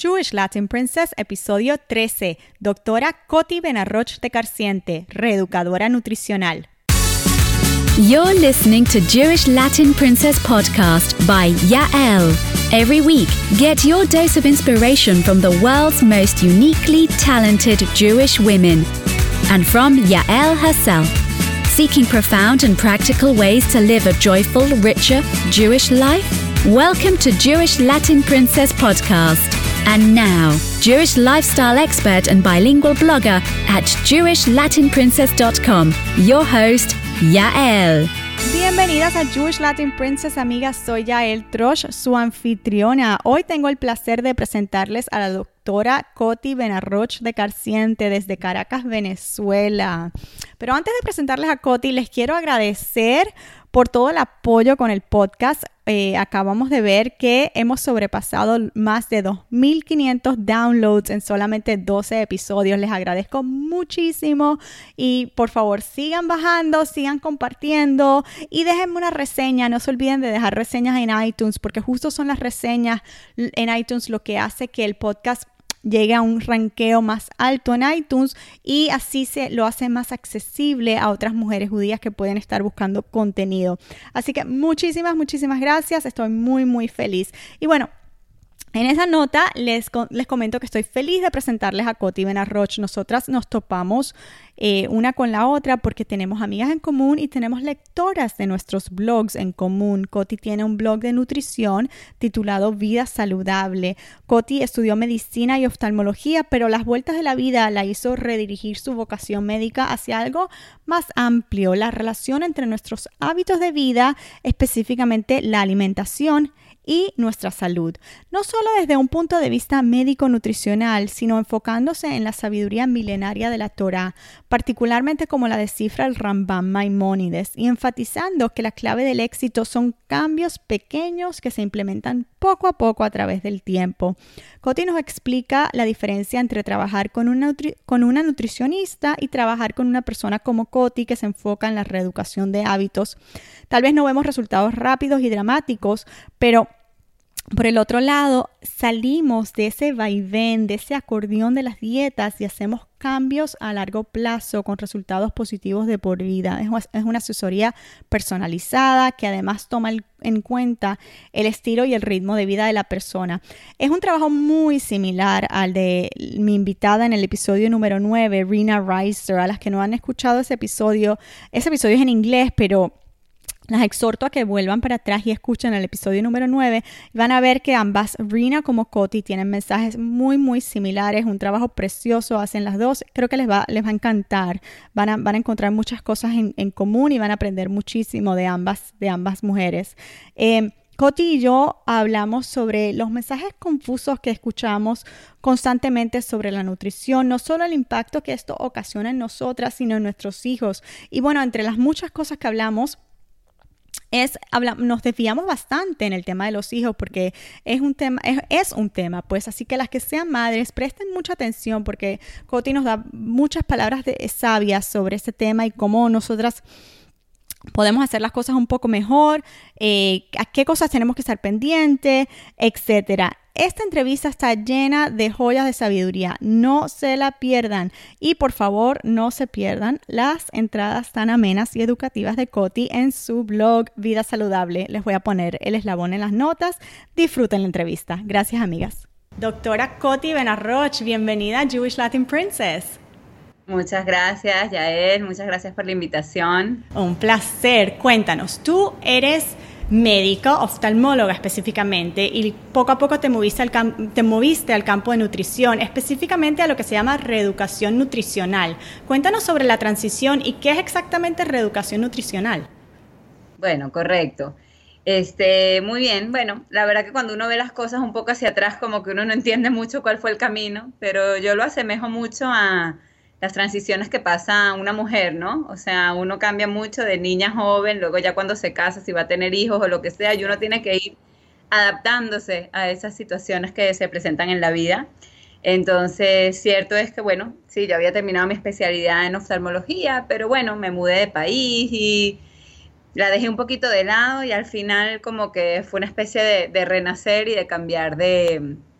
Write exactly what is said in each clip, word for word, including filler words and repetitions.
Jewish Latin Princess, episodio trece. Doctora Coti Benarroch de Carciente, reeducadora nutricional. You're listening to Jewish Latin Princess podcast by Yael. Every week, get your dose of inspiration from the world's most uniquely talented Jewish women. And from Yael herself. Seeking profound and practical ways to live a joyful, richer Jewish life? Welcome to Jewish Latin Princess podcast. And now, Jewish lifestyle expert and bilingual blogger at jewish latin princess dot com, your host, Yael. Bienvenidas a Jewish Latin Princess, amigas. Soy Yael Trosh, su anfitriona. Hoy tengo el placer de presentarles a la doctora Coti Benarroch de Carciente desde Caracas, Venezuela. Pero antes de presentarles a Coti, les quiero agradecer por todo el apoyo con el podcast. Eh, acabamos de ver que hemos sobrepasado más de dos mil quinientos downloads en solamente doce episodios. Les agradezco muchísimo y por favor sigan bajando, sigan compartiendo y déjenme una reseña. No se olviden de dejar reseñas en iTunes, porque justo son las reseñas en iTunes lo que hace que el podcast llegue a un ranqueo más alto en iTunes y así se lo hace más accesible a otras mujeres judías que pueden estar buscando contenido. Así que muchísimas, muchísimas gracias. Estoy muy, muy feliz. Y bueno, en esa nota les, les comento que estoy feliz de presentarles a Coti Benarroch. Nosotras nos topamos eh, una con la otra porque tenemos amigas en común y tenemos lectoras de nuestros blogs en común. Coti tiene un blog de nutrición titulado Vida Saludable. Coti estudió medicina y oftalmología, pero las vueltas de la vida la hizo redirigir su vocación médica hacia algo más amplio, la relación entre nuestros hábitos de vida, específicamente la alimentación y nuestra salud, no solo desde un punto de vista médico-nutricional, sino enfocándose en la sabiduría milenaria de la Torá, particularmente como la descifra el Rambam Maimónides, y enfatizando que la clave del éxito son cambios pequeños que se implementan poco a poco a través del tiempo. Coti nos explica la diferencia entre trabajar con una, nutri- con una nutricionista y trabajar con una persona como Coti que se enfoca en la reeducación de hábitos. Tal vez no vemos resultados rápidos y dramáticos, pero por el otro lado, salimos de ese vaivén, de ese acordeón de las dietas y hacemos cambios a largo plazo con resultados positivos de por vida. Es una asesoría personalizada que además toma en cuenta el estilo y el ritmo de vida de la persona. Es un trabajo muy similar al de mi invitada en el episodio número nueve, Rena Reiser. A las que no han escuchado ese episodio, ese episodio es en inglés, pero las exhorto a que vuelvan para atrás y escuchen el episodio número nueve. Van a ver que ambas, Rena como Coti, tienen mensajes muy, muy similares. Un trabajo precioso hacen las dos. Creo que les va, les va a encantar. Van a, van a encontrar muchas cosas en, en común y van a aprender muchísimo de ambas, de ambas mujeres. Eh, Coti y yo hablamos sobre los mensajes confusos que escuchamos constantemente sobre la nutrición, no solo el impacto que esto ocasiona en nosotras, sino en nuestros hijos. Y bueno, entre las muchas cosas que hablamos, Es, habla, nos desviamos bastante en el tema de los hijos porque es un tema, es, es un tema, pues así que las que sean madres presten mucha atención porque Coti nos da muchas palabras de, sabias sobre este tema y cómo nosotras podemos hacer las cosas un poco mejor, eh, a qué cosas tenemos que estar pendientes, etcétera. Esta entrevista está llena de joyas de sabiduría. No se la pierdan. Y por favor, no se pierdan las entradas tan amenas y educativas de Coti en su blog Vida Saludable. Les voy a poner el eslabón en las notas. Disfruten la entrevista. Gracias, amigas. Doctora Coti Benarroch, bienvenida a Jewish Latin Princess. Muchas gracias, Yael. Muchas gracias por la invitación. Un placer. Cuéntanos, tú eres médica, oftalmóloga específicamente, y poco a poco te moviste, al cam- te moviste al campo de nutrición, específicamente a lo que se llama reeducación nutricional. Cuéntanos sobre la transición y qué es exactamente reeducación nutricional. Bueno, correcto. Este, muy bien. Bueno, la verdad que cuando uno ve las cosas un poco hacia atrás, como que uno no entiende mucho cuál fue el camino, pero yo lo asemejo mucho a las transiciones que pasa una mujer, ¿no? O sea, uno cambia mucho de niña joven, luego ya cuando se casa, si va a tener hijos o lo que sea, y uno tiene que ir adaptándose a esas situaciones que se presentan en la vida. Entonces, cierto es que, bueno, sí, yo había terminado mi especialidad en oftalmología, pero bueno, me mudé de país y la dejé un poquito de lado y al final como que fue una especie de, de renacer y de cambiar de,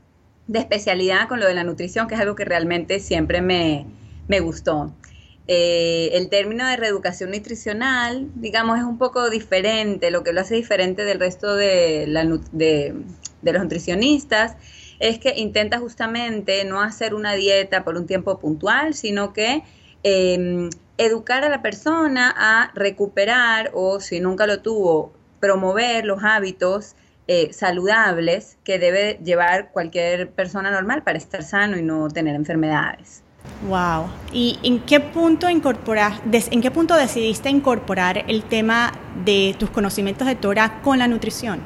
de especialidad con lo de la nutrición, que es algo que realmente siempre me, me gustó. Eh, el término de reeducación nutricional, digamos, es un poco diferente. Lo que lo hace diferente del resto de, la, de, de los nutricionistas es que intenta justamente no hacer una dieta por un tiempo puntual, sino que eh, educar a la persona a recuperar, o si nunca lo tuvo, promover los hábitos eh, saludables que debe llevar cualquier persona normal para estar sano y no tener enfermedades. Wow. ¿Y en qué punto incorporar, en qué punto decidiste incorporar el tema de tus conocimientos de Torah con la nutrición?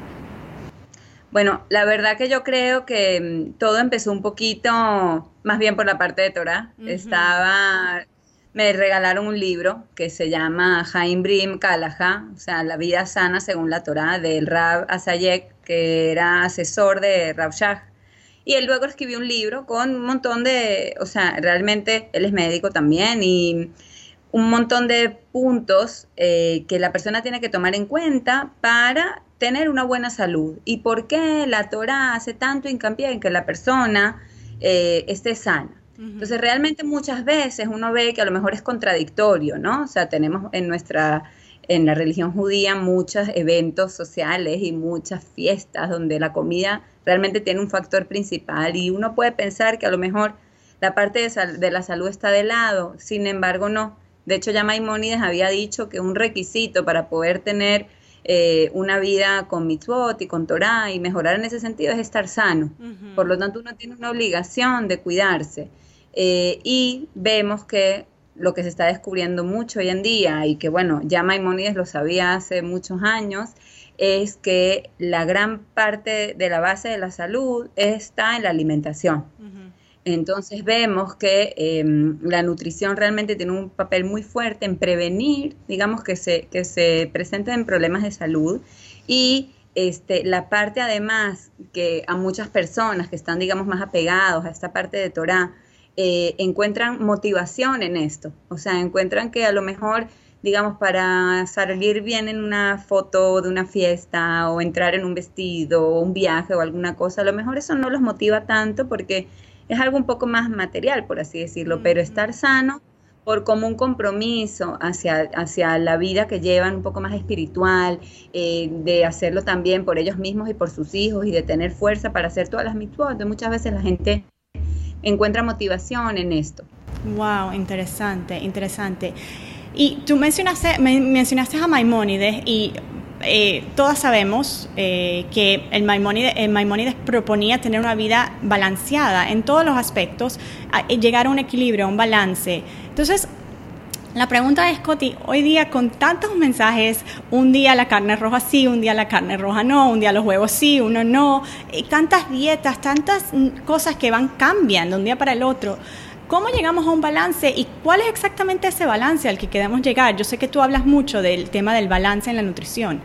Bueno, la verdad que yo creo que um, todo empezó un poquito más bien por la parte de Torah. Uh-huh. Estaba, me regalaron un libro que se llama Haim Brim Kalaha, o sea, La vida sana según la Torah, del Rav Asayek, que era asesor de Rav Shach. Y él luego escribió un libro con un montón de, o sea, realmente él es médico también, y un montón de puntos eh, que la persona tiene que tomar en cuenta para tener una buena salud. ¿Y por qué la Torah hace tanto hincapié en que la persona eh, esté sana? Uh-huh. Entonces, realmente muchas veces uno ve que a lo mejor es contradictorio, ¿no? O sea, tenemos en nuestra... en la religión judía muchos eventos sociales y muchas fiestas donde la comida realmente tiene un factor principal, y uno puede pensar que a lo mejor la parte de, sal, de la salud está de lado. Sin embargo, no. De hecho, ya Maimónides había dicho que un requisito para poder tener eh, una vida con mitzvot y con Torah y mejorar en ese sentido es estar sano. Uh-huh. Por lo tanto, uno tiene una obligación de cuidarse. Eh, y vemos que lo que se está descubriendo mucho hoy en día, y que bueno, ya Maimónides lo sabía hace muchos años, es que la gran parte de la base de la salud está en la alimentación. Uh-huh. Entonces vemos que eh, la nutrición realmente tiene un papel muy fuerte en prevenir, digamos, que se, que se presenten problemas de salud, y este, la parte además que a muchas personas que están, digamos, más apegados a esta parte de Torah, Eh, encuentran motivación en esto, o sea, encuentran que a lo mejor, digamos, para salir bien en una foto de una fiesta o entrar en un vestido o un viaje o alguna cosa, a lo mejor eso no los motiva tanto porque es algo un poco más material, por así decirlo, mm-hmm. pero estar sano por como un compromiso hacia, hacia la vida que llevan, un poco más espiritual, eh, de hacerlo también por ellos mismos y por sus hijos, y de tener fuerza para hacer todas las mitzvot. Muchas veces la gente encuentra motivación en esto. Wow, interesante, interesante. Y tú mencionaste, mencionaste a Maimónides, y eh, todas sabemos eh, que el Maimónides, el Maimónides proponía tener una vida balanceada en todos los aspectos, a, a llegar a un equilibrio, a un balance. Entonces, la pregunta es, Coti, hoy día con tantos mensajes, un día la carne roja sí, un día la carne roja no, un día los huevos sí, uno no, y tantas dietas, tantas cosas que van cambiando de un día para el otro, ¿cómo llegamos a un balance y cuál es exactamente ese balance al que queremos llegar? Yo sé que tú hablas mucho del tema del balance en la nutrición.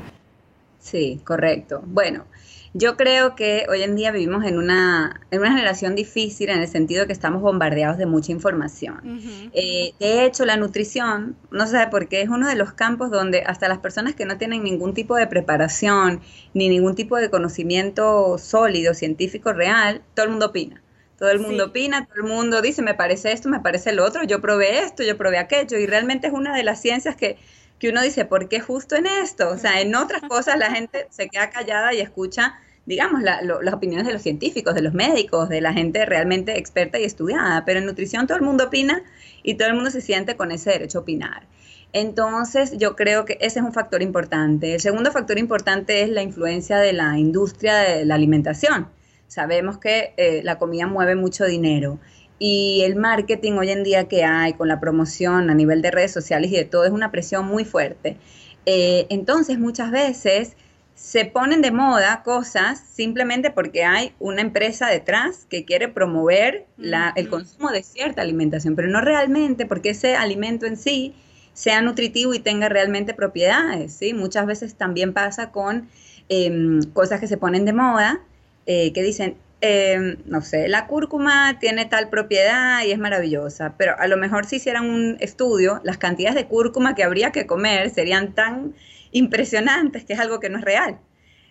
Sí, correcto. Bueno, yo creo que hoy en día vivimos en una, en una generación difícil, en el sentido que estamos bombardeados de mucha información. Uh-huh. Eh, de hecho, la nutrición, no sé por qué, es uno de los campos donde hasta las personas que no tienen ningún tipo de preparación, ni ningún tipo de conocimiento sólido, científico, real, todo el mundo opina. Todo el mundo sí. opina, todo el mundo dice, me parece esto, me parece lo otro, yo probé esto, yo probé aquello, y realmente es una de las ciencias que, que uno dice, ¿por qué justo en esto? O sea, en otras cosas la gente se queda callada y escucha, digamos, la, lo, las opiniones de los científicos, de los médicos, de la gente realmente experta y estudiada, pero en nutrición todo el mundo opina y todo el mundo se siente con ese derecho a opinar. Entonces, yo creo que ese es un factor importante. El segundo factor importante es la influencia de la industria de la alimentación. Sabemos que eh, la comida mueve mucho dinero, y el marketing hoy en día que hay con la promoción a nivel de redes sociales y de todo es una presión muy fuerte. Eh, entonces, muchas veces se ponen de moda cosas simplemente porque hay una empresa detrás que quiere promover la, el consumo de cierta alimentación, pero no realmente porque ese alimento en sí sea nutritivo y tenga realmente propiedades, ¿sí? Muchas veces también pasa con eh, cosas que se ponen de moda, eh, que dicen, eh, no sé, la cúrcuma tiene tal propiedad y es maravillosa, pero a lo mejor si hicieran un estudio, las cantidades de cúrcuma que habría que comer serían tan impresionantes que es algo que no es real.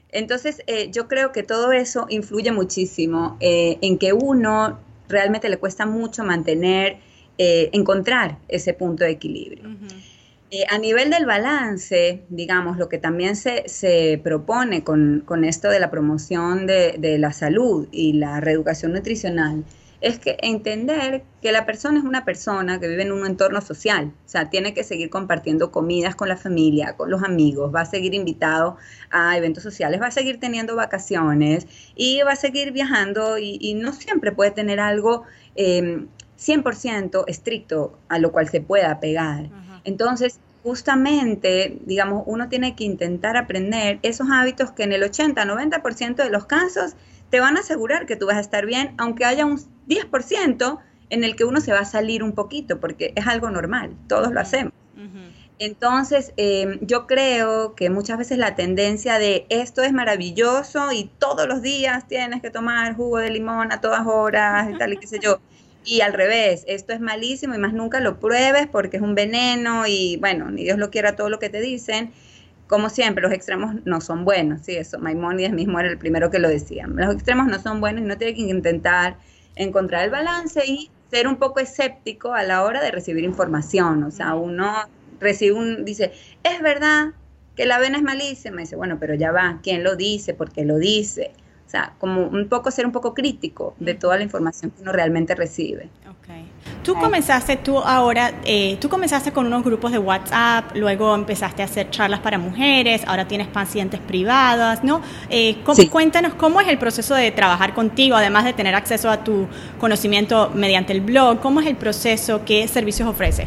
Entonces, eh, yo creo que todo eso influye muchísimo eh, en que uno realmente le cuesta mucho mantener, eh, encontrar ese punto de equilibrio. Uh-huh. Eh, a nivel del balance, digamos, lo que también se, se propone con, con esto de la promoción de, de la salud y la reeducación nutricional es que entender que la persona es una persona que vive en un entorno social, o sea, tiene que seguir compartiendo comidas con la familia, con los amigos, va a seguir invitado a eventos sociales, va a seguir teniendo vacaciones y va a seguir viajando y, y no siempre puede tener algo eh, cien por ciento estricto a lo cual se pueda apegar. Uh-huh. Entonces, justamente, digamos, uno tiene que intentar aprender esos hábitos que en el ochenta, noventa por ciento de los casos te van a asegurar que tú vas a estar bien, aunque haya un diez por ciento en el que uno se va a salir un poquito, porque es algo normal, todos lo hacemos. Uh-huh. Entonces, eh, yo creo que muchas veces la tendencia de esto es maravilloso y todos los días tienes que tomar jugo de limón a todas horas y tal y qué sé yo, y al revés, esto es malísimo y más nunca lo pruebes porque es un veneno y bueno, ni Dios lo quiera todo lo que te dicen. Como siempre, los extremos no son buenos, sí, eso Maimónides mismo era el primero que lo decía. Los extremos no son buenos y uno tiene que intentar encontrar el balance y ser un poco escéptico a la hora de recibir información. O sea, uno recibe un, dice, es verdad que la avena es malísima. Y dice, bueno, pero ya va, ¿quién lo dice? ¿Por qué lo dice? O sea, como un poco ser un poco crítico de toda la información que uno realmente recibe. Okay. Tú comenzaste, tú ahora, eh, tú comenzaste con unos grupos de WhatsApp, luego empezaste a hacer charlas para mujeres, ahora tienes pacientes privadas, ¿no? Eh, ¿cómo, sí. Cuéntanos cómo es el proceso de trabajar contigo, además de tener acceso a tu conocimiento mediante el blog, ¿cómo es el proceso? ¿Qué servicios ofrece?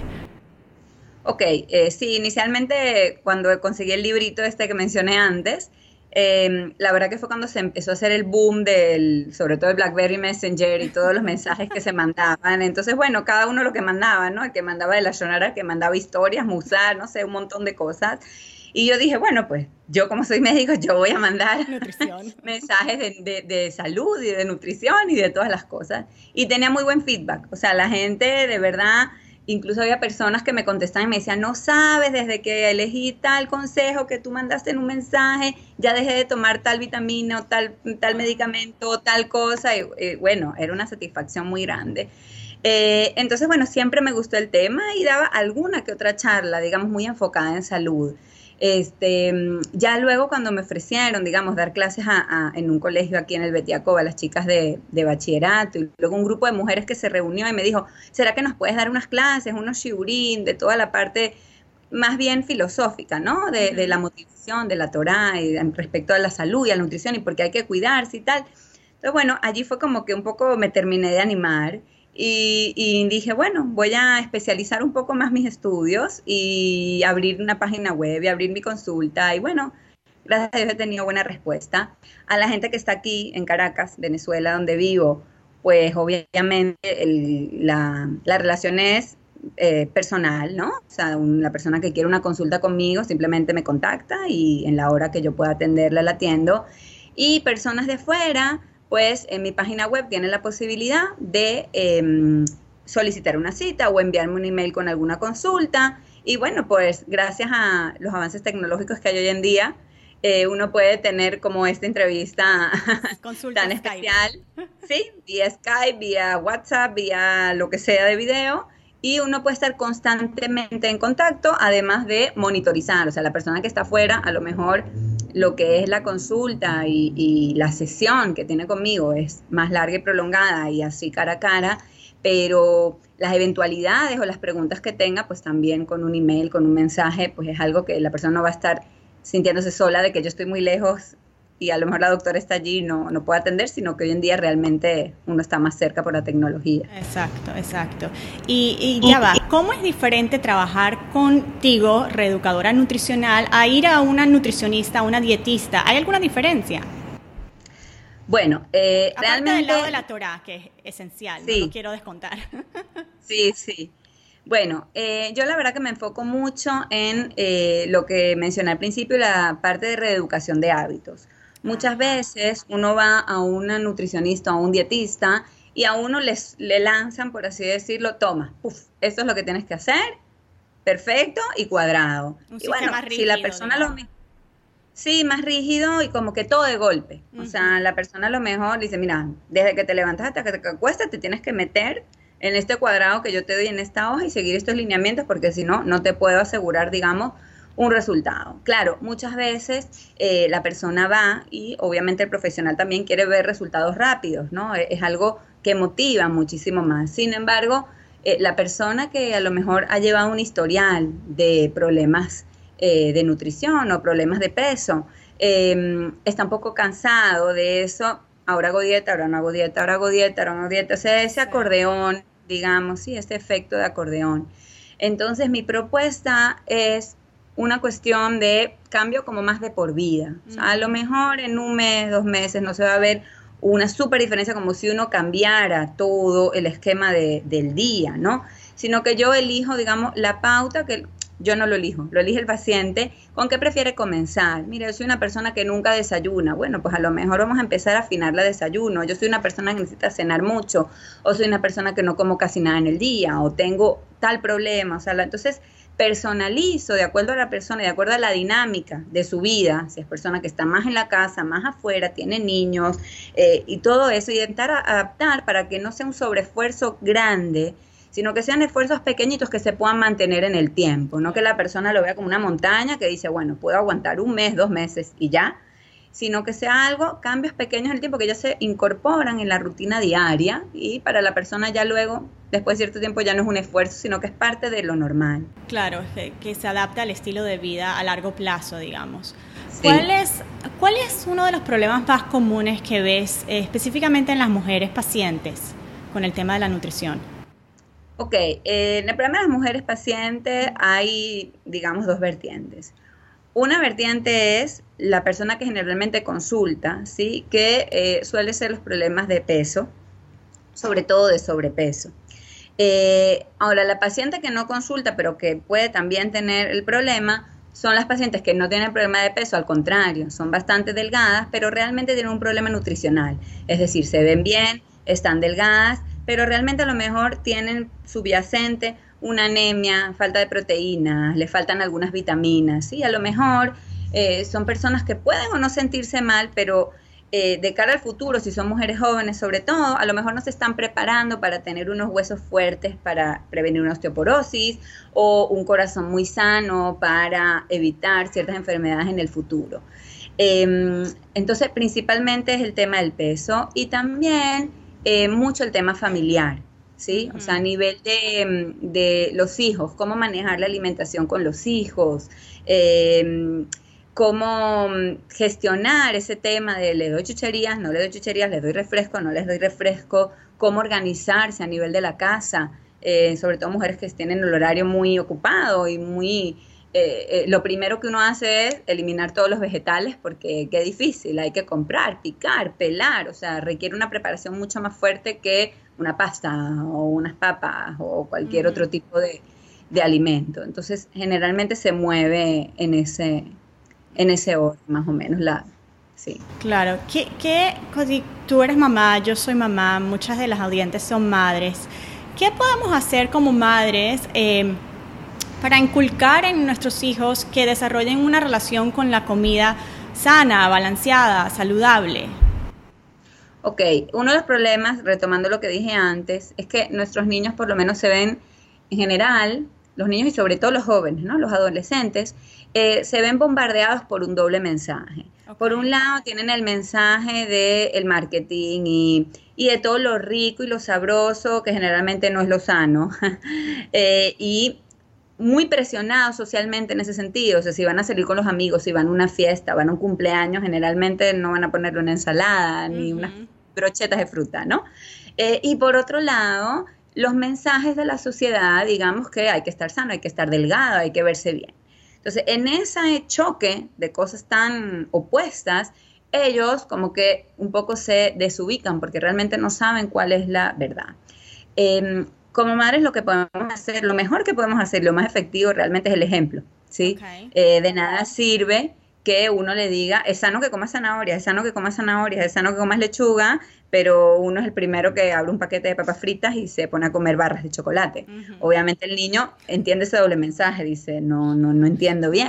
Ok, eh, sí, inicialmente cuando conseguí el librito este que mencioné antes, Eh, la verdad que fue cuando se empezó a hacer el boom del, sobre todo el BlackBerry Messenger y todos los mensajes que se mandaban. Entonces, bueno, cada uno lo que mandaba, ¿no? El que mandaba de la Shonara, el que mandaba historias, musar, no sé, un montón de cosas. Y yo dije, bueno, pues yo como soy médico, yo voy a mandar mensajes de, de, de salud y de nutrición y de todas las cosas. Y tenía muy buen feedback. O sea, la gente de verdad... Incluso había personas que me contestaban y me decían, no sabes, desde que elegí tal consejo que tú mandaste en un mensaje, ya dejé de tomar tal vitamina o tal, tal medicamento o tal cosa. Y, y bueno, era una satisfacción muy grande. Eh, entonces, bueno, siempre me gustó el tema y daba alguna que otra charla, digamos, muy enfocada en salud. Este, ya luego cuando me ofrecieron, digamos, dar clases a, a, en un colegio aquí en el Betiacoba, a las chicas de, de bachillerato, y luego un grupo de mujeres que se reunió y me dijo, ¿será que nos puedes dar unas clases, unos shiurín, de toda la parte más bien filosófica, ¿no? De, de la motivación, de la Torá, y respecto a la salud y a la nutrición, y porque hay que cuidarse y tal. Entonces, bueno, allí fue como que un poco me terminé de animar. Y, y dije, bueno, voy a especializar un poco más mis estudios y abrir una página web y abrir mi consulta. Y bueno, gracias a Dios he tenido buena respuesta. A la gente que está aquí en Caracas, Venezuela, donde vivo, pues obviamente el, la, la relación es eh, personal, ¿no? O sea, un, la persona que quiere una consulta conmigo simplemente me contacta y en la hora que yo pueda atenderla la atiendo. Y personas de fuera... pues en mi página web tienen la posibilidad de eh, solicitar una cita o enviarme un email con alguna consulta. Y bueno, pues gracias a los avances tecnológicos que hay hoy en día, eh, uno puede tener como esta entrevista Consulta tan Skype. especial, ¿sí? Vía Skype, vía WhatsApp, vía lo que sea de video. Y uno puede estar constantemente en contacto, además de monitorizar. O sea, la persona que está afuera, a lo mejor lo que es la consulta y, y la sesión que tiene conmigo es más larga y prolongada y así cara a cara, pero las eventualidades o las preguntas que tenga, pues también con un email, con un mensaje, pues es algo que la persona no va a estar sintiéndose sola de que yo estoy muy lejos y a lo mejor la doctora está allí y no, no puede atender, sino que hoy en día realmente uno está más cerca por la tecnología. Exacto, exacto. Y, y ya va, ¿cómo es diferente trabajar contigo, reeducadora nutricional, a ir a una nutricionista, a una dietista? ¿Hay alguna diferencia? Bueno, eh, aparte realmente... del lado de la Torá, que es esencial, sí. No lo quiero descontar. Sí, sí. Bueno, eh, yo la verdad que me enfoco mucho en eh, lo que mencioné al principio, la parte de reeducación de hábitos. Muchas veces uno va a una nutricionista o a un dietista y a uno les, le lanzan, por así decirlo, toma, puf, esto es lo que tienes que hacer, perfecto y cuadrado. Un y bueno, rígido, si la persona digamos. lo... Sí, más rígido y como que todo de golpe. O sea, la persona a lo mejor dice, mira, desde que te levantas hasta que te acuestas te tienes que meter en este cuadrado que yo te doy en esta hoja y seguir estos lineamientos porque si no, no te puedo asegurar, digamos, un resultado. Claro, muchas veces eh, la persona va y obviamente el profesional también quiere ver resultados rápidos, ¿no? Es, es algo que motiva muchísimo más. Sin embargo, eh, la persona que a lo mejor ha llevado un historial de problemas eh, de nutrición o problemas de peso, eh, está un poco cansado de eso, ahora hago dieta, ahora no hago dieta, ahora hago dieta, ahora no hago dieta, o sea, ese acordeón, digamos, sí, este efecto de acordeón. Entonces, mi propuesta es una cuestión de cambio como más de por vida. O sea, a lo mejor en un mes, dos meses no se va a ver una súper diferencia como si uno cambiara todo el esquema de, del día, ¿no? Sino que yo elijo, digamos, la pauta que yo no lo elijo, lo elige el paciente. ¿Con qué prefiere comenzar? Mira, yo soy una persona que nunca desayuna. Bueno, pues a lo mejor vamos a empezar a afinar la desayuno. Yo soy una persona que necesita cenar mucho, o soy una persona que no como casi nada en el día, o tengo tal problema. O sea, la, entonces personalizo de acuerdo a la persona, de acuerdo a la dinámica de su vida, si es persona que está más en la casa, más afuera, tiene niños, eh, y todo eso, y intentar adaptar para que no sea un sobreesfuerzo grande, sino que sean esfuerzos pequeñitos que se puedan mantener en el tiempo, no que la persona lo vea como una montaña que dice, bueno, puedo aguantar un mes, dos meses y ya, sino que sea algo, cambios pequeños en el tiempo que ya se incorporan en la rutina diaria y para la persona ya luego, después de cierto tiempo, ya no es un esfuerzo, sino que es parte de lo normal. Claro, que, que se adapta al estilo de vida a largo plazo, digamos. Sí. ¿Cuál es, cuál es uno de los problemas más comunes que ves eh, específicamente en las mujeres pacientes con el tema de la nutrición? Ok, eh, en el problema de las mujeres pacientes hay, digamos, dos vertientes. Una vertiente es la persona que generalmente consulta, ¿sí? Que eh, suele ser los problemas de peso, sobre todo de sobrepeso. Eh, ahora, la paciente que no consulta, pero que puede también tener el problema, son las pacientes que no tienen problema de peso, al contrario, son bastante delgadas, pero realmente tienen un problema nutricional. Es decir, se ven bien, están delgadas, pero realmente a lo mejor tienen subyacente una anemia, falta de proteínas, le faltan algunas vitaminas, ¿sí? A lo mejor eh, son personas que pueden o no sentirse mal, pero eh, de cara al futuro, si son mujeres jóvenes sobre todo, a lo mejor no se están preparando para tener unos huesos fuertes para prevenir una osteoporosis o un corazón muy sano para evitar ciertas enfermedades en el futuro. Eh, entonces, principalmente es el tema del peso y también eh, mucho el tema familiar. ¿Sí? Uh-huh. O sea, a nivel de, de los hijos, cómo manejar la alimentación con los hijos, eh, cómo gestionar ese tema de le doy chucherías, no le doy chucherías, le doy refresco, no les doy refresco, cómo organizarse a nivel de la casa, eh, sobre todo mujeres que tienen el horario muy ocupado y muy... Eh, eh, lo primero que uno hace es eliminar todos los vegetales porque qué difícil, hay que comprar, picar, pelar, o sea, requiere una preparación mucho más fuerte que una pasta o unas papas o cualquier uh-huh. otro tipo de, de alimento. Entonces, generalmente se mueve en ese, en ese orden, más o menos, la, sí. Claro, ¿Qué, qué, tú eres mamá, yo soy mamá, muchas de las audientes son madres. ¿Qué podemos hacer como madres eh, para inculcar en nuestros hijos que desarrollen una relación con la comida sana, balanceada, saludable? Ok, uno de los problemas, retomando lo que dije antes, es que nuestros niños por lo menos se ven, en general, los niños y sobre todo los jóvenes, ¿no? Los adolescentes, eh, se ven bombardeados por un doble mensaje. Okay. Por un lado tienen el mensaje del marketing y, y de todo lo rico y lo sabroso, que generalmente no es lo sano, eh, y muy presionados socialmente en ese sentido. O sea, si van a salir con los amigos, si van a una fiesta, van a un cumpleaños, generalmente no van a ponerle una ensalada, uh-huh. ni unas brochetas de fruta, ¿no? Eh, y por otro lado, los mensajes de la sociedad, digamos que hay que estar sano, hay que estar delgado, hay que verse bien. Entonces, en ese choque de cosas tan opuestas, ellos como que un poco se desubican porque realmente no saben cuál es la verdad. Eh, Como madres lo que podemos hacer, lo mejor que podemos hacer, lo más efectivo realmente es el ejemplo, ¿sí? Okay. Eh, de nada sirve que uno le diga, es sano que comas zanahorias, es sano que comas zanahorias, es sano que comas lechuga, pero uno es el primero que abre un paquete de papas fritas y se pone a comer barras de chocolate. Uh-huh. Obviamente el niño entiende ese doble mensaje, dice, no, no, no entiendo bien.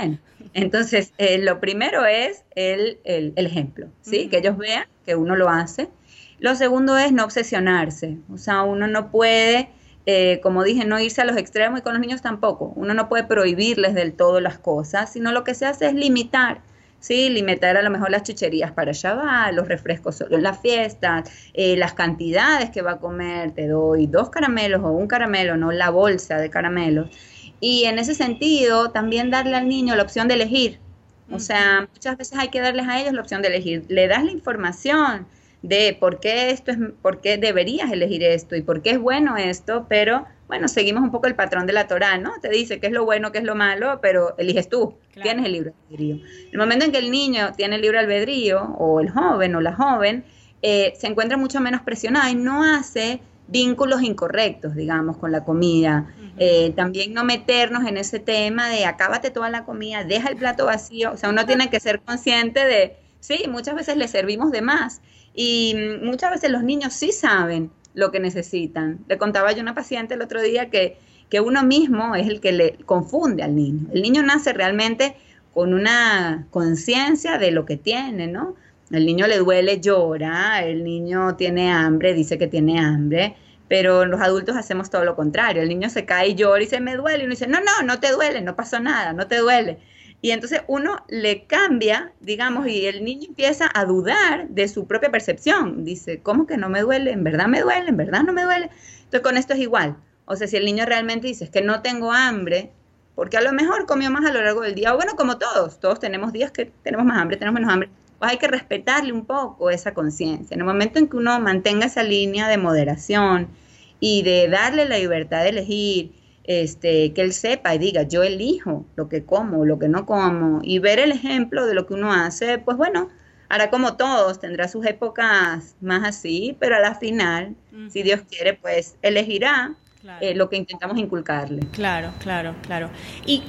Entonces, eh, lo primero es el, el, el ejemplo, ¿sí? Uh-huh. Que ellos vean que uno lo hace. Lo segundo es no obsesionarse, o sea, uno no puede, eh, como dije, no irse a los extremos, y con los niños tampoco. Uno no puede prohibirles del todo las cosas, sino lo que se hace es limitar. Sí, limitar a lo mejor las chucherías para Shabbat, los refrescos solo en las fiestas, eh, las cantidades que va a comer. Te doy dos caramelos o un caramelo, no la bolsa de caramelos. Y en ese sentido, también darle al niño la opción de elegir. O sea, muchas veces hay que darles a ellos la opción de elegir. Le das la información de por qué esto es, por qué deberías elegir esto y por qué es bueno esto, pero bueno, seguimos un poco el patrón de la Torá, ¿no? Te dice qué es lo bueno, qué es lo malo, pero eliges tú, claro. Tienes el libre albedrío. El momento en que el niño tiene el libre albedrío, o el joven o la joven, eh, se encuentra mucho menos presionada y no hace vínculos incorrectos, digamos, con la comida. Uh-huh. Eh, también no meternos en ese tema de acábate toda la comida, deja el plato vacío. O sea, uno tiene que ser consciente de, sí, muchas veces le servimos de más. Y muchas veces los niños sí saben lo que necesitan. Le contaba yo a una paciente el otro día que, que uno mismo es el que le confunde al niño. El niño nace realmente con una conciencia de lo que tiene, ¿no? El niño le duele, llora, el niño tiene hambre, dice que tiene hambre, pero los adultos hacemos todo lo contrario. El niño se cae y llora y dice, me duele, y uno dice, no, no, no te duele, no pasó nada, no te duele. Y entonces uno le cambia, digamos, y el niño empieza a dudar de su propia percepción. Dice, ¿cómo que no me duele? ¿En verdad me duele? ¿En verdad no me duele? Entonces con esto es igual. O sea, si el niño realmente dice, es que no tengo hambre, porque a lo mejor comió más a lo largo del día, o bueno, como todos, todos tenemos días que tenemos más hambre, tenemos menos hambre, pues hay que respetarle un poco esa conciencia. En el momento en que uno mantenga esa línea de moderación y de darle la libertad de elegir, Este, que él sepa y diga, yo elijo lo que como, lo que no como, y ver el ejemplo de lo que uno hace, pues bueno, hará como todos, tendrá sus épocas más así, pero a la final, uh-huh. si Dios quiere, pues elegirá claro. eh, lo que intentamos inculcarle. Claro, claro, claro. ¿Y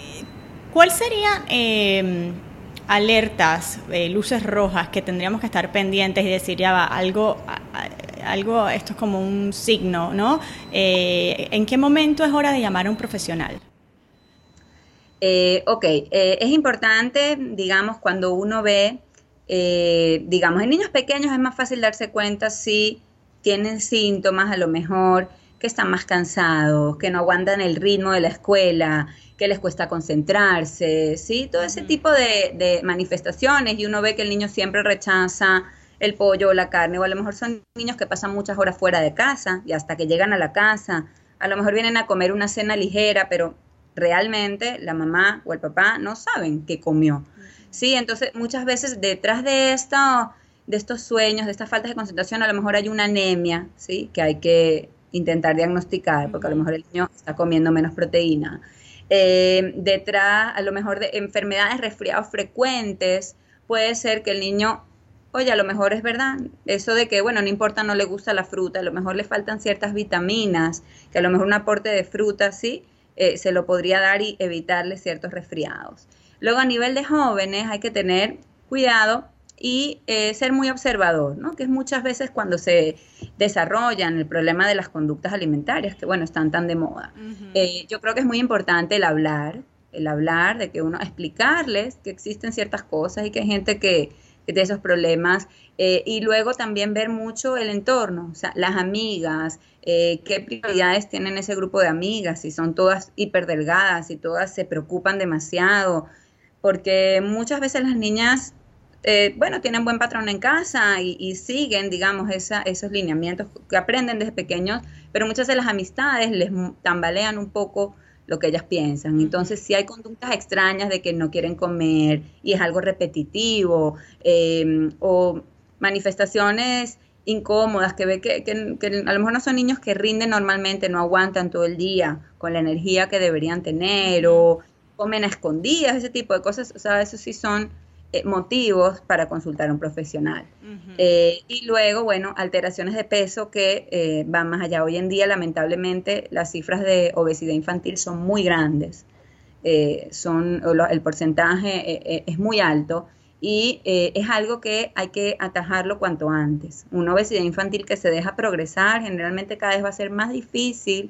cuál serían eh, alertas, eh, luces rojas que tendríamos que estar pendientes y decir, ya va, algo... algo, esto es como un signo, ¿no? Eh, ¿En qué momento es hora de llamar a un profesional? Eh, ok, eh, es importante, digamos, cuando uno ve, eh, digamos, en niños pequeños es más fácil darse cuenta si tienen síntomas, a lo mejor, que están más cansados, que no aguantan el ritmo de la escuela, que les cuesta concentrarse, ¿sí? Todo ese uh-huh. tipo de, de manifestaciones, y uno ve que el niño siempre rechaza el pollo o la carne, o a lo mejor son niños que pasan muchas horas fuera de casa y hasta que llegan a la casa, a lo mejor vienen a comer una cena ligera, pero realmente la mamá o el papá no saben qué comió. Sí, entonces muchas veces detrás de esto, de estos sueños, de estas faltas de concentración, a lo mejor hay una anemia, ¿sí? Que hay que intentar diagnosticar, porque a lo mejor el niño está comiendo menos proteína. Eh, detrás, a lo mejor de enfermedades, resfriados frecuentes, puede ser que el niño, oye, a lo mejor es verdad, eso de que, bueno, no importa, no le gusta la fruta, a lo mejor le faltan ciertas vitaminas, que a lo mejor un aporte de fruta, sí, eh, se lo podría dar y evitarle ciertos resfriados. Luego, a nivel de jóvenes, hay que tener cuidado y eh, ser muy observador, ¿no? Que es muchas veces cuando se desarrollan el problema de las conductas alimentarias, que, bueno, están tan de moda. Uh-huh. Eh, yo creo que es muy importante el hablar, el hablar, de que uno, explicarles que existen ciertas cosas y que hay gente que de esos problemas, eh, y luego también ver mucho el entorno, o sea, las amigas, eh, qué prioridades tienen ese grupo de amigas, si son todas hiperdelgadas, si todas se preocupan demasiado, porque muchas veces las niñas, eh, bueno, tienen buen patrón en casa y, y siguen, digamos, esa, esos lineamientos que aprenden desde pequeños, pero muchas de las amistades les tambalean un poco lo que ellas piensan. Entonces, si hay conductas extrañas de que no quieren comer y es algo repetitivo, eh, o manifestaciones incómodas que ve que, que, que a lo mejor no son niños que rinden normalmente, no aguantan todo el día con la energía que deberían tener, o comen a escondidas, ese tipo de cosas, o sea, eso sí son eh, motivos para consultar a un profesional. Uh-huh. Eh, y luego, bueno, alteraciones de peso que eh, van más allá. Hoy en día, lamentablemente, las cifras de obesidad infantil son muy grandes, eh, son, el porcentaje eh, es muy alto, y eh, es algo que hay que atajarlo cuanto antes. Una obesidad infantil que se deja progresar, generalmente cada vez va a ser más difícil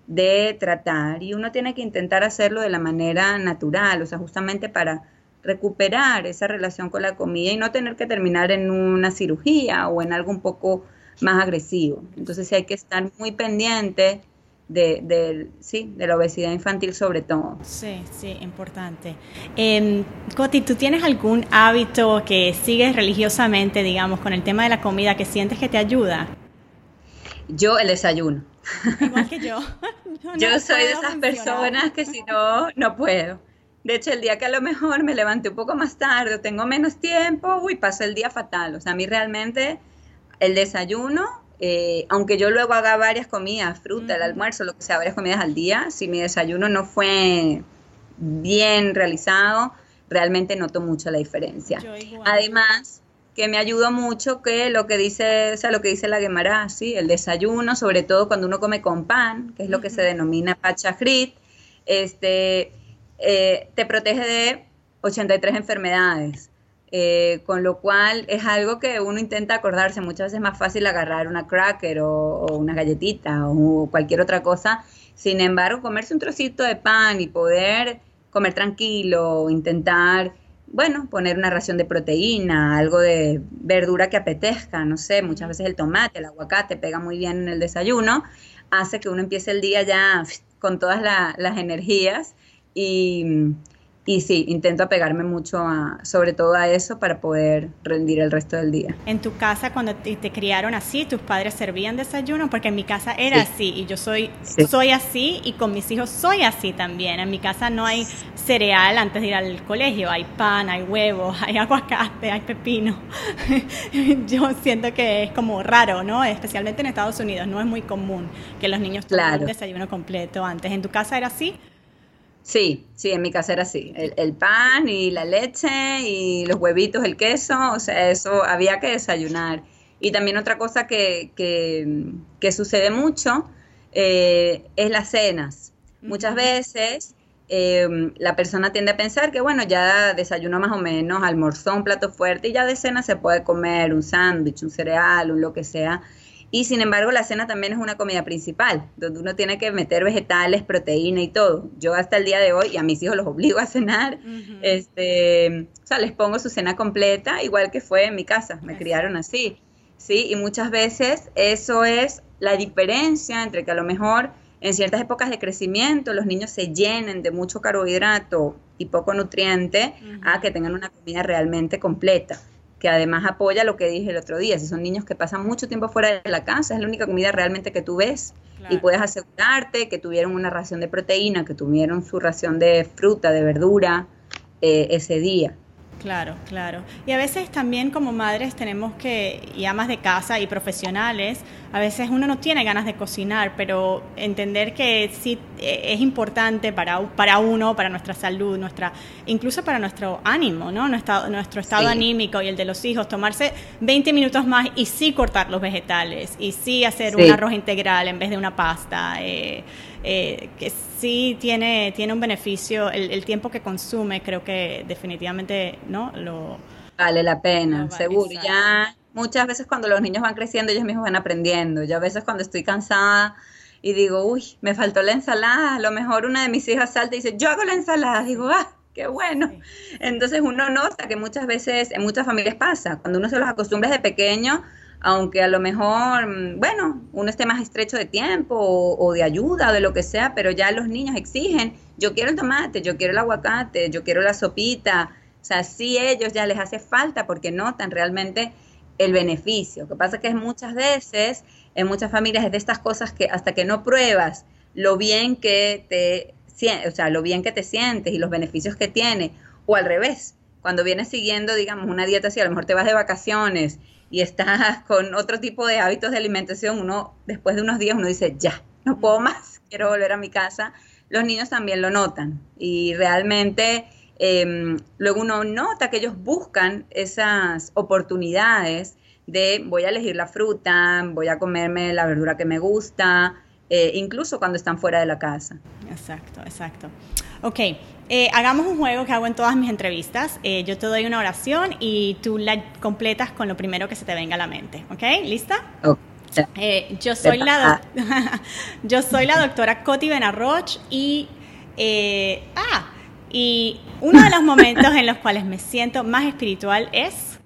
de tratar, y uno tiene que intentar hacerlo de la manera natural, o sea, justamente para recuperar esa relación con la comida y no tener que terminar en una cirugía o en algo un poco más agresivo. Entonces sí hay que estar muy pendiente de, de, sí, de la obesidad infantil sobre todo. Sí, sí, importante. Eh, Coti, ¿tú tienes algún hábito que sigues religiosamente, digamos, con el tema de la comida que sientes que te ayuda? Yo, el desayuno. Igual que yo. Yo, no yo soy de esas funcionar. personas que si no, no puedo. De hecho, el día que a lo mejor me levanté un poco más tarde o tengo menos tiempo, uy, paso el día fatal. O sea, a mí realmente el desayuno, eh, aunque yo luego haga varias comidas, fruta, uh-huh. el almuerzo, lo que sea, varias comidas al día, si mi desayuno no fue bien realizado, realmente noto mucho la diferencia. Además, que me ayudó mucho que lo que dice, o sea, lo que dice la Guemará, ¿sí? El desayuno, sobre todo cuando uno come con pan, que es lo uh-huh. que se denomina pachachrit, este, eh, te protege de ochenta y tres enfermedades. Eh, con lo cual es algo que uno intenta acordarse. Muchas veces es más fácil agarrar una cracker o, o una galletita o cualquier otra cosa. Sin embargo, comerse un trocito de pan y poder comer tranquilo, intentar, bueno, poner una ración de proteína, algo de verdura que apetezca, no sé, muchas veces el tomate, el aguacate pega muy bien en el desayuno, hace que uno empiece el día ya con todas la, las energías y... Y sí, intento apegarme mucho a, sobre todo a eso para poder rendir el resto del día. En tu casa, cuando te, te criaron así, ¿tus padres servían desayuno? Porque en mi casa era sí. así y yo soy, sí. soy así y con mis hijos soy así también. En mi casa no hay cereal antes de ir al colegio, hay pan, hay huevos, hay aguacate, hay pepino. Yo siento que es como raro, ¿no? Especialmente en Estados Unidos, no es muy común que los niños tomen claro. un desayuno completo antes. ¿En tu casa era así? Sí, sí, en mi casa era así, el, el pan y la leche y los huevitos, el queso, o sea, eso había que desayunar. Y también otra cosa que, que, que sucede mucho eh, es las cenas. Uh-huh. Muchas veces eh, la persona tiende a pensar que, bueno, ya desayunó más o menos, almorzó un plato fuerte y ya de cena se puede comer un sándwich, un cereal, un lo que sea. Y sin embargo, la cena también es una comida principal, donde uno tiene que meter vegetales, proteína y todo. Yo hasta el día de hoy, y a mis hijos los obligo a cenar, uh-huh. este, o sea, les pongo su cena completa, igual que fue en mi casa, me criaron así, ¿sí? Y muchas veces eso es la diferencia entre que a lo mejor en ciertas épocas de crecimiento los niños se llenen de mucho carbohidrato y poco nutriente, uh-huh. a que tengan una comida realmente completa, que además apoya lo que dije el otro día. Si son niños que pasan mucho tiempo fuera de la casa, es la única comida realmente que tú ves. Claro. Y puedes asegurarte que tuvieron una ración de proteína, que tuvieron su ración de fruta, de verdura eh, ese día. Claro, claro. Y a veces también como madres tenemos que, y amas de casa y profesionales, a veces uno no tiene ganas de cocinar, pero entender que sí es importante para, para uno, para nuestra salud, nuestra, incluso para nuestro ánimo, ¿no? Nuestro, nuestro estado sí. anímico y el de los hijos, tomarse veinte minutos más y sí cortar los vegetales, y sí hacer sí. un arroz integral en vez de una pasta, eh, eh, que sí tiene, tiene un beneficio, el, el tiempo que consume creo que definitivamente, ¿no? Lo, vale la pena, vale, seguro. Exacto. Ya muchas veces cuando los niños van creciendo, ellos mismos van aprendiendo. Yo a veces cuando estoy cansada y digo, uy, me faltó la ensalada, a lo mejor una de mis hijas salta y dice, yo hago la ensalada, digo, ah, qué bueno. Sí. Entonces uno nota que muchas veces, en muchas familias pasa, cuando uno se los acostumbra desde pequeño, aunque a lo mejor, bueno, uno esté más estrecho de tiempo o, o de ayuda o de lo que sea, pero ya los niños exigen, yo quiero el tomate, yo quiero el aguacate, yo quiero la sopita. O sea, sí ellos ya les hace falta porque notan realmente el beneficio. Lo que pasa es que muchas veces, en muchas familias, es de estas cosas que hasta que no pruebas lo bien que te, o sea, lo bien que te sientes y los beneficios que tiene, o al revés, cuando vienes siguiendo, digamos, una dieta así, a lo mejor te vas de vacaciones y estás con otro tipo de hábitos de alimentación, uno, después de unos días, uno dice, ya, no puedo más, quiero volver a mi casa. Los niños también lo notan y realmente eh, luego uno nota que ellos buscan esas oportunidades de voy a elegir la fruta, voy a comerme la verdura que me gusta, eh, incluso cuando están fuera de la casa. Exacto, exacto. Ok, eh, hagamos un juego que hago en todas mis entrevistas. Eh, yo te doy una oración y tú la completas con lo primero que se te venga a la mente. ¿Ok? ¿Lista? Ok. Eh, yo, soy la do- yo soy la doctora Coti Benarroch y, eh, ah, y uno de los momentos en los cuales me siento más espiritual es...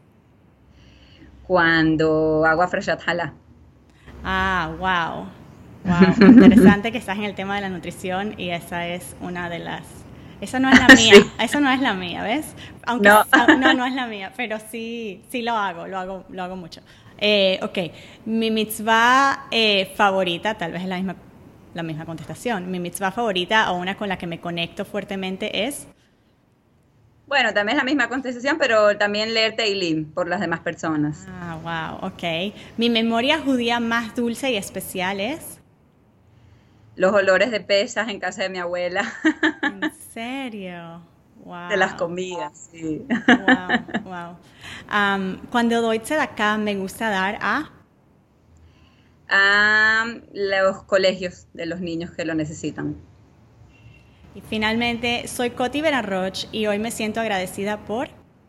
Cuando hago Afreshat Hala. Ah, wow. Wow, interesante que estás en el tema de la nutrición y esa es una de las... Esa no es la mía, sí. Esa no es la mía, ¿ves? Aunque no. no, no es la mía, pero sí, sí lo hago, lo hago, lo hago mucho. Eh, ok, mi mitzvah eh, favorita, tal vez es la misma, la misma contestación, mi mitzvah favorita o una con la que me conecto fuertemente es... Bueno, también es la misma contestación, pero también leer Teilim por las demás personas. Ah, wow, ok. Mi memoria judía más dulce y especial es... Los olores de pesas en casa de mi abuela. ¿En serio? Wow. De las comidas, sí. Wow, wow. Um, cuando doy tzedakah me gusta dar a... A los colegios de los niños que lo necesitan. Y finalmente, soy Coti Benarroch y hoy me siento agradecida por...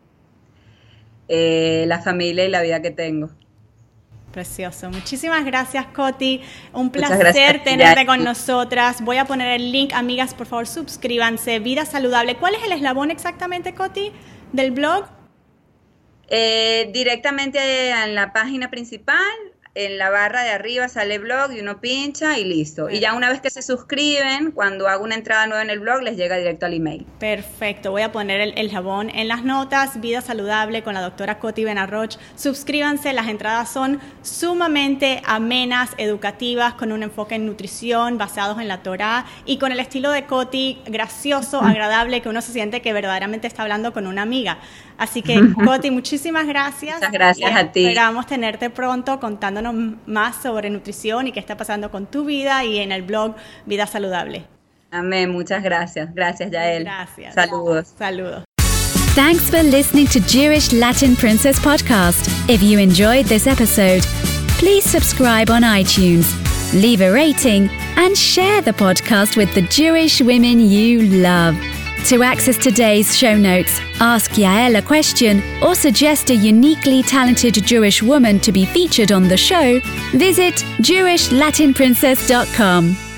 Eh, la familia y la vida que tengo. Precioso. Muchísimas gracias, Coti. Un placer tenerte con nosotras. Voy a poner el link. Amigas, por favor, suscríbanse. Vida Saludable. ¿Cuál es el eslabón exactamente, Coti, del blog? Eh, directamente en la página principal, en la barra de arriba sale blog y uno pincha y listo. Y ya una vez que se suscriben, cuando hago una entrada nueva en el blog, les llega directo al email. Perfecto. Voy a poner el, el jabón en las notas. Vida Saludable con la doctora Coti Benarroch. Suscríbanse. Las entradas son sumamente amenas, educativas, con un enfoque en nutrición, basados en la Torá y con el estilo de Coti, gracioso, agradable, que uno se siente que verdaderamente está hablando con una amiga. Así que, Coti, muchísimas gracias. Muchas gracias a ti. Esperamos tenerte pronto contándonos más sobre nutrición y qué está pasando con tu vida y en el blog Vida Saludable. Amén, muchas gracias. Gracias, Yael. Gracias. Saludos. Saludos. Thanks for listening to Jewish Latin Princess Podcast. If you enjoyed this episode, please subscribe on iTunes, leave a rating, and share the podcast with the Jewish women you love. To access today's show notes, ask Yael a question, or suggest a uniquely talented Jewish woman to be featured on the show, visit jewish latin princess dot com.